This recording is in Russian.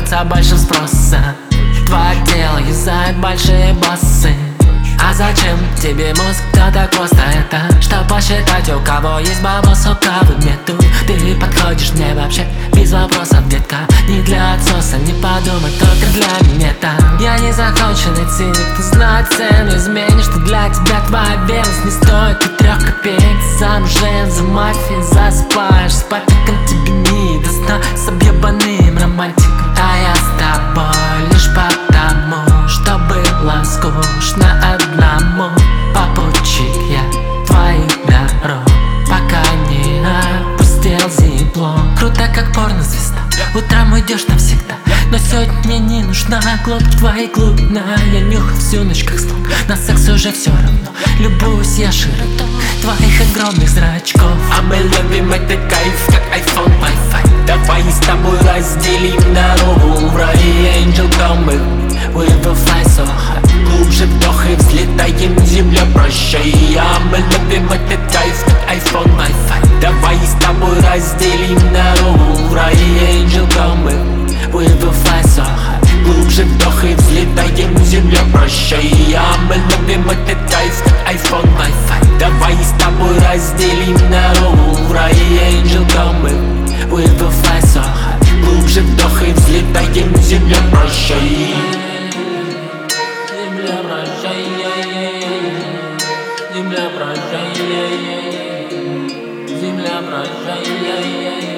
становится больше спроса. Твое тело юзают большие боссы. А зачем тебе мозг, да так просто это? Чтоб посчитать, у кого есть бабос, у кого нету. Ты подходишь мне вообще без вопросов, детка. Не для отсоса, не подумай, только для минета. Я не законченный циник, ты знать цену изменишь. Что для тебя твоя верность не стоит и 3 копеек. Ты замужем за мафией, засыпаешь спать, так он тебе не до сна. С объебанным романтиком. А я с тобой лишь потому, что было скучно одному. Попутчик я твоих дорог, пока не опустил зипло. Круто, как порнозвезда, утром уйдешь навсегда. Но сегодня мне не нужна глотка твоей глубина. Я нюхал всю ночь как слон, на секс уже все равно. Любуюсь я широтой твоих огромных зрачков. А мы любим этот кайф, как iPhone Wi-Fi. Давай с тобой разделим дорогу в рай. Angel, come with me, we will fly so high. Глубже вдох и взлетаем, земля, прощай. А мы любим этот кайф, как iPhone Wi-Fi. Давай с тобой разделим дорогу в рай. Angel, come with me, we will fly so high. Глубже вдох и взлетаем, земля, прощай. А мы любим этот кайф, как iPhone Wi-Fi. Давай с тобой разделим дорогу в рай. Angel, come with me, we will fly so high. Глубже вдох и взлетаем, земля, прощай. Земля, прощай, земля, прощай, земля, прощай.